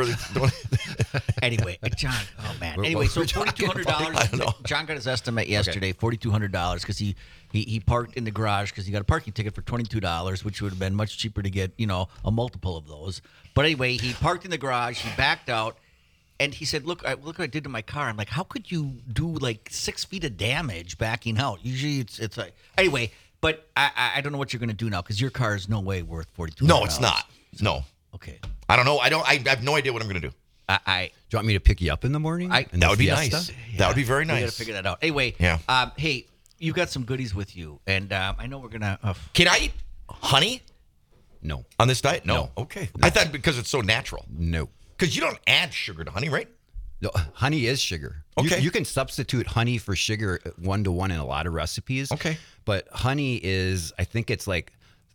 that. Anyway, uh, John. Oh man. What- Anyway, what so were we talking forty-two hundred I don't dollars. know. John got his estimate yesterday, forty-two hundred dollars, because he, he he parked in the garage because he got a parking ticket for twenty-two dollars, which would have been much cheaper to get, you know, a multiple of those. But anyway, he parked in the garage. He backed out. And he said, "Look, I, look what I did to my car." I'm like, "How could you do like six feet of damage backing out? Usually, it's it's like anyway." But I I, I don't know what you're going to do now because your car is no way worth forty two. No, it's not. No. Okay, I don't know. I don't. I have no idea what I'm going to do. I, I Do you want me to pick you up in the morning? I- In That the would be Fiesta? nice. That would be very we got to nice. figure that out. Anyway, Yeah. Um, hey, you got some goodies with you, and um, I know we're gonna. Uh, Can I eat honey No, on this diet? No. No. Okay. I thought because it's so natural. no. Because you don't add sugar to honey, right? No, honey is sugar. You- Okay. You, can substitute honey for sugar one to one in a lot of recipes. Okay. But honey is, I think it's like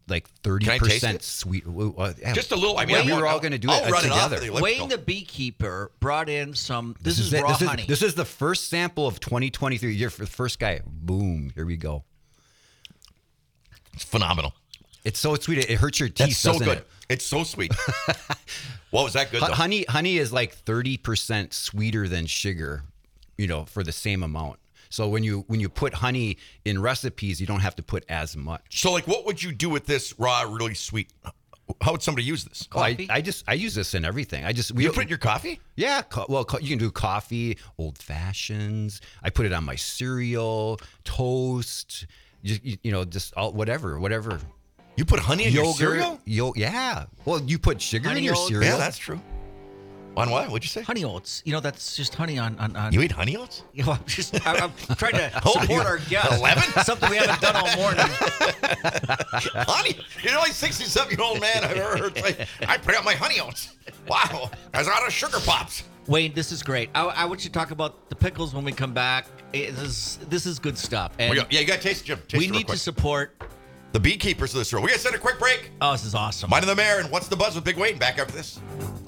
like thirty Can I taste percent it? sweet. Uh, yeah. Just a little. I mean, Wayne, I we were want- all going to do I'll it run it off together. of the elliptical. Wayne the beekeeper brought in some. This, is, it. raw this honey. Is, this is the first sample of twenty twenty-three. You're the first guy. Boom. Here we go. It's phenomenal. It's so sweet. It, it hurts your teeth. That's so doesn't good. It? It's so sweet. What was that good? Hu- Though? honey, honey is like thirty percent sweeter than sugar, you know, for the same amount. So when you when you put honey in recipes, you don't have to put as much. So, like, what would you do with this raw, really sweet? How would somebody use this? Oh, I, Coffee? I just I use this in everything. I just we You put it in your coffee? yeah. Co- well, co- you can do coffee, old fashions. I put it on my cereal, toast. Just, you, you know, just all, whatever, whatever. You put honey in your Yogurt, cereal? Yo, yeah. Well, you put sugar Honey in your oats? cereal. Yeah, that's true. On what? What'd you say? honey oats. You know, that's just honey on on. on You eat honey oats? You know, I'm just I, I'm trying to How old are support you? our guests. eleven? Something we haven't done all morning. Honey? You're the only sixty-seven-year-old man I've ever heard say, I put out my honey oats. Wow. I was out of sugar pops. Wayne, this is great. I, I want you to talk about the pickles when we come back. It is, this is good stuff. And We go- yeah, you got to taste it, Jim. Taste we it real need quick. to support. The beekeepers of this room. We got to send a quick break. Oh, this is awesome. Mind of the Mayor and What's the Buzz with Big Wayne. Back after this.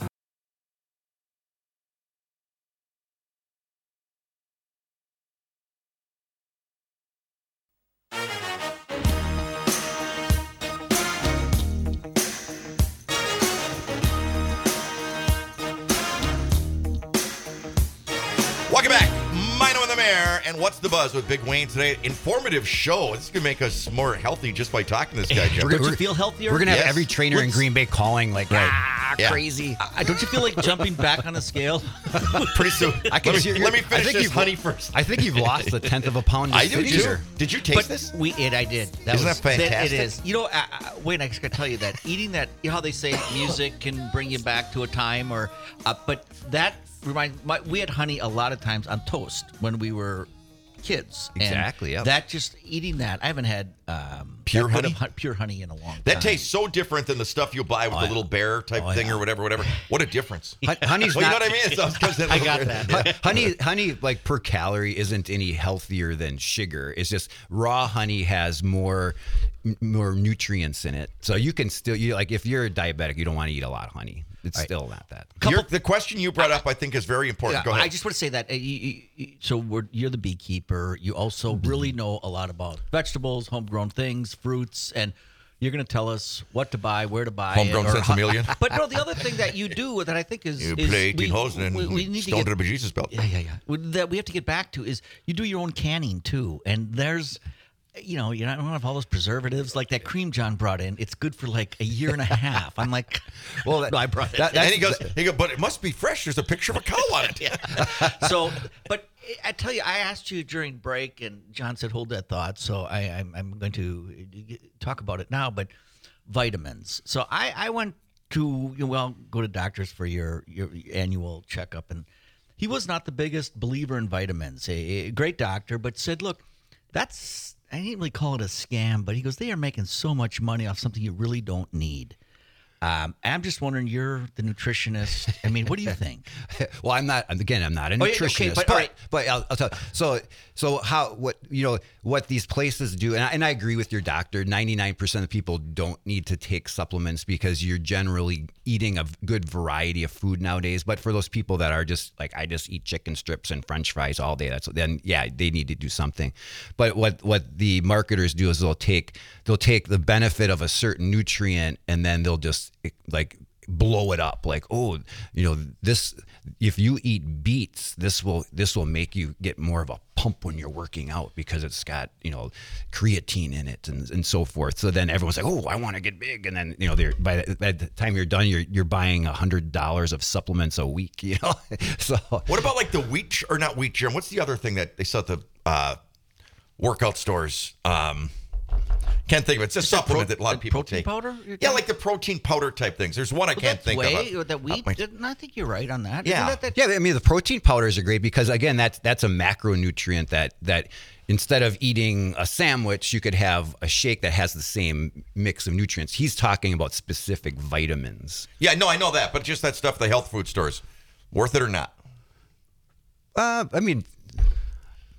Welcome back. Mino and the Mayor and What's the Buzz with Big Wayne today. Informative show. This is going to make us more healthy just by talking to this guy, Jim. We're- Don't you feel healthier? We're gonna have Yes. every trainer in Let's- Green Bay calling like, ah, Yeah. crazy. I, don't you feel like jumping back on a scale? Pretty soon. I can let, see me, you're- let me I finish think this you've- honey first. I think you've lost a tenth of a pound. I just do sitting too. here. Did you taste but this? we it. I did. That Isn't was, that fantastic? It is. You know, I, I, Wayne, I just got to tell you that eating that. You know how they say music can bring you back to a time, or uh, but that reminds. My, we had honey a lot of times on toast when we were kids. And Exactly, yep. That just eating that. I haven't had um, Pure that good honey? of hu- pure honey in a long That time. tastes so different than the stuff you buy with Oh, the yeah. little bear type Oh, thing yeah. or whatever, whatever. What a difference. Hon- Honey's Well, you not. know what I mean? It's always 'cause that I little got bear- that. Yeah. honey, honey, like per calorie, isn't any healthier than sugar. It's just raw honey has more, m- more nutrients in it. So you can still, you like, if you're a diabetic, you don't want to eat a lot of honey. It's still not that. Your- the question you brought up, I think, is very important. Yeah, Go ahead. I just want to say that. uh, you, you, you- so we're, you're the beekeeper. You also Mm-hmm. really know a lot about vegetables, homegrown things, fruits, and you're going to tell us what to buy, where to buy. Homegrown it, or since how- a million. But no, the other thing that you do that I think is You is play eighteen we, holes and then we, we need to stoned get to a bejesus belt. yeah, yeah, yeah. We- That we have to get back to is you do your own canning too, and there's. You know, you don't have all those preservatives like that cream John brought in. It's good for like a year and a half. I'm like, Well, that- no, I brought it. that- And he goes, he goes, but it must be fresh. There's a picture of a cow on it. So, but I tell you, I asked you during break, and John said, "Hold that thought." So I, I'm, I'm going to talk about it now. But vitamins. So I, I went to well, go to doctors for your your annual checkup, and he was not the biggest believer in vitamins. A, a great doctor, but said, "Look, that's." I didn't really call it a scam, but he goes, they are making so much money off something you really don't need. Um, I'm just wondering, you're the nutritionist. I mean, what do you think? Well, I'm not. Again, I'm not a Oh, yeah, okay, nutritionist. but- but all right. but I'll, I'll tell you. So so how what you know what these places do, and I, and I agree with your doctor. ninety-nine percent of people don't need to take supplements because you're generally eating a good variety of food nowadays. But for those people that are just like, I just eat chicken strips and French fries all day, that's then yeah, they need to do something. But what what the marketers do is they'll take they'll take the benefit of a certain nutrient and then they'll just like blow it up like, oh, you know, this, if you eat beets, this will this will make you get more of a pump when you're working out because it's got, you know, creatine in it and, and so forth. So then everyone's like, oh, I want to get big, and then, you know, they're by the, by the time you're done, you're you're buying a hundred dollars of supplements a week, you know. So What about like the wheat ch- or not wheat germ? What's the other thing that they sell at the uh, workout stores? Um, can't think of it. It's a supplement that a lot of the people protein take. powder you're Yeah, talking- like the protein powder type things. There's one I Well, can't that's think whey, of. or that Uh, wheat. my- didn't- I think you're right on that. Yeah. Isn't that, that, yeah, I mean the protein powders are great because again, that's that's a macronutrient that that instead of eating a sandwich, you could have a shake that has the same mix of nutrients. He's talking about specific vitamins. Yeah, no, I know that, but just that stuff, the health food stores, worth it or not? Uh, I mean,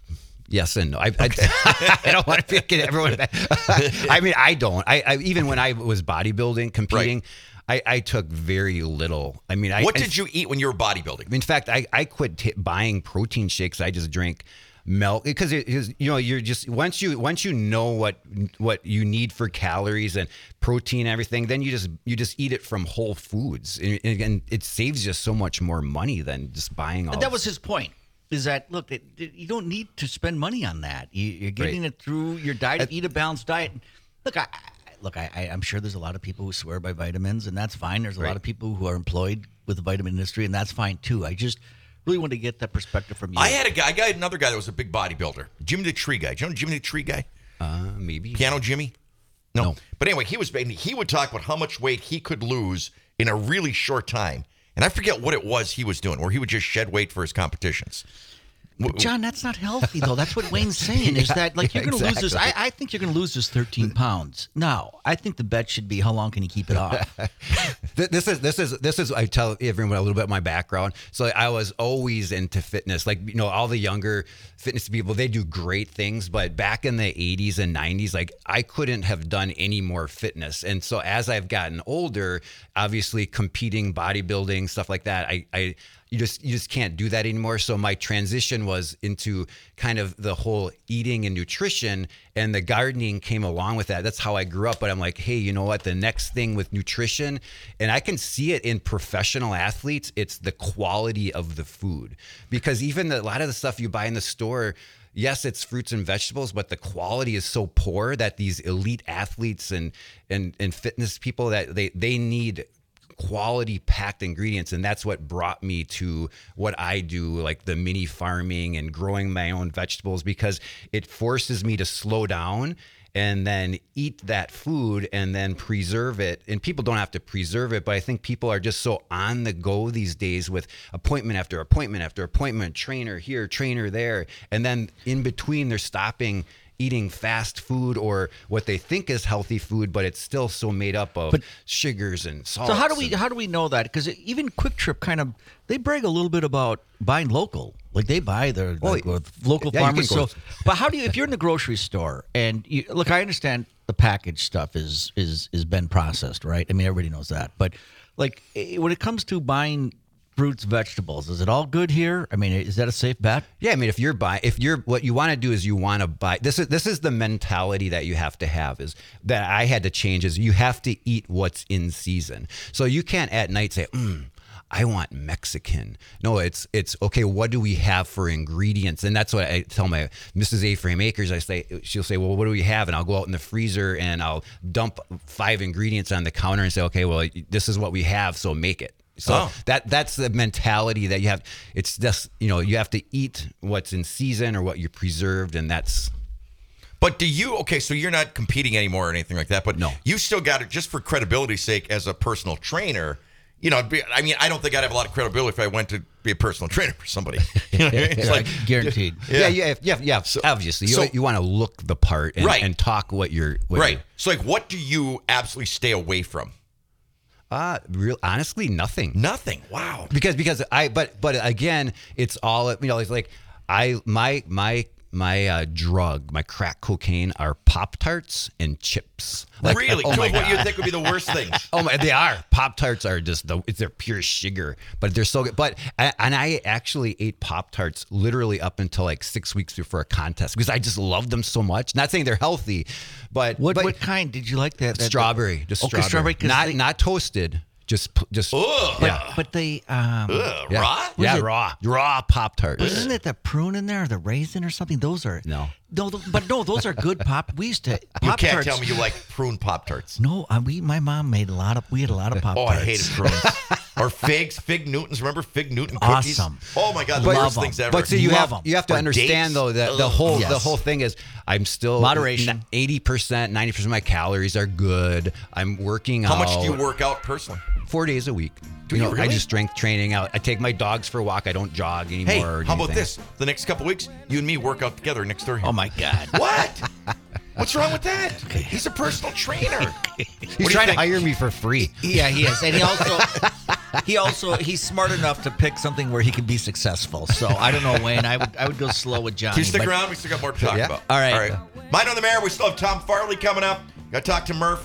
Yes and no. I, I, I don't want to pick everyone back. I mean, I don't. I, I even when I was bodybuilding, competing, I, I took very little. I mean, I What I, did you eat when you were bodybuilding? In fact, I, I quit t- buying protein shakes. I just drank milk because it is, you know, you're just once you once you know what what you need for calories and protein and everything, then you just you just eat it from whole foods, and, and it saves you so much more money than just buying all. And that was his point. Is that look? It, it, you don't need to spend money on that. You, you're getting Right. it through your diet. Eat a balanced diet. Look, I, I look. I, I, I'm sure there's a lot of people who swear by vitamins, and that's fine. There's a lot Right. of people who are employed with the vitamin industry, and that's fine too. I just really want to get that perspective from you. I had a guy, I got another guy that was a big bodybuilder, Jimmy the Tree guy. Do you know Jimmy the Tree guy? uh, maybe Piano Jimmy? No. No. But anyway, he was he would talk about how much weight he could lose in a really short time. And I forget what it was he was doing, where he would just shed weight for his competitions. But John, that's not healthy, though. That's what Wayne's saying is that, like, you're going to lose this. I, I think you're going to lose this thirteen pounds. Now, I think the bet should be how long can you keep it off? Th- This is this is this is I tell everyone a little bit of my background. So I was always into fitness. Like, you know, all the younger fitness people, they do great things, but back in the eighties and nineties, like I couldn't have done any more fitness. And so as I've gotten older, obviously competing, bodybuilding, stuff like that, I I you just you just can't do that anymore. So my transition was into kind of the whole eating and nutrition, and the gardening came along with that. That's how I grew up. But I'm like, hey, you know what? The next thing with nutrition, and I can see it in professional athletes, it's the quality of the food. Because even the, a lot of the stuff you buy in the store, yes, it's fruits and vegetables, but the quality is so poor that these elite athletes and and and fitness people, that they they need quality packed ingredients. And that's what brought me to what I do, like the mini farming and growing my own vegetables, because it forces me to slow down and then eat that food and then preserve it. And people don't have to preserve it, but I think people are just so on the go these days with appointment after appointment after appointment, trainer here, trainer there. And then in between, they're stopping eating fast food or what they think is healthy food, but it's still so made up of But- sugars and salts. So how do we and- how do we know that? Because even Quick Trip kind of they brag a little bit about buying local, like they buy their Oh, like, with local yeah, you farmers. can go- So, but how do you if you're in the grocery store and you look? I understand the packaged stuff is is is been processed, right? I mean, everybody knows that. But like eh, when it comes to buying fruits, vegetables, is it all good here? I mean, is that a safe bet? Yeah, I mean, if you're buying, if you're, what you want to do is you want to buy. This is this is the mentality that you have to have. Is that I had to change. Is you have to eat what's in season. So you can't at night say, mm, I want Mexican. No, it's it's okay. What do we have for ingredients? And that's what I tell my Missus A. Frame Acres. I say, she'll say, well, what do we have? And I'll go out in the freezer and I'll dump five ingredients on the counter and say, okay, well, this is what we have, so make it. So Oh. that that's the mentality that you have. It's just, you know, you have to eat what's in season or what you preserved, and that's. But do you, okay, so you're not competing anymore or anything like that, but No. you still got it just for credibility's sake as a personal trainer. You know, be- I mean, I don't think I'd have a lot of credibility if I went to be a personal trainer for somebody. You know what I mean? It's like, Guaranteed. Yeah, yeah, yeah, yeah. obviously, you, so- you want to look the part and, Right. and talk what you're. What right. you're- So, like, what do you absolutely stay away from? Uh, real honestly, nothing. Nothing. Wow. Because because I but but again, it's all, you know, it's like I my my my uh, drug, my crack cocaine are Pop-Tarts and chips. Like, really? oh Two my of what God. you think would be the worst things. Oh my, they are. Pop-Tarts are just the, it's their pure sugar, but they're so good. But, and I actually ate Pop-Tarts literally up until like six weeks before a contest because I just love them so much. Not saying they're healthy, but. What but what kind did you like that? that Strawberry. Just Okay, strawberry. strawberry, 'cause Not, they- not toasted. Just, p- just. Ugh. Yeah. But they um Ugh, Yeah. raw? Yeah, it- raw. Raw Pop-Tarts. But isn't it the prune in there, or the raisin or something? Those are No. no, th- but no, those are good pop. We used to You pop can't tarts. tell me you like prune Pop-Tarts. No, uh, we my mom made a lot of. We had a lot of pop Oh, tarts. I hated prunes. Or figs, Fig Newtons. Remember Fig Newton cookies? Awesome. Oh, my God. The Love worst them. things ever. But see, you Love have 'em. you have to Or understand dates. though that the Ugh. whole the Yes. whole thing is I'm still Moderation. eighty percent, ninety percent of my calories are good. I'm working How out. much do you work out personally? Four days a week. Do you know, I really? do strength training out. I take my dogs for a walk. I don't jog anymore. Hey, or how about anything. this? The next couple weeks, you and me work out together next Thursday. Oh my God. What? What's wrong with that? He's a personal trainer. He's trying to hire me for free. Yeah, he is, and he also he also he's smart enough to pick something where he can be successful. So I don't know, Wayne. I would I would go slow with Johnny. Can you stick but- around? We still got more to talk Yeah. about. All right. All right. Mine on the Mayor. We still have Tom Farley coming up. Got to talk to Murph.